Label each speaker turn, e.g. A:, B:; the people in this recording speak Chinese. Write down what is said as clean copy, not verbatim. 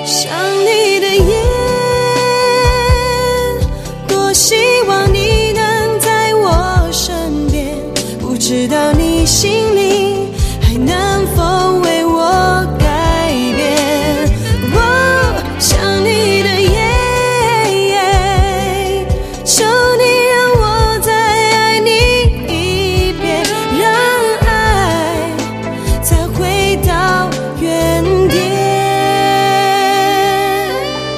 A: 想你的夜，多希望你能在我身边，不知道你心里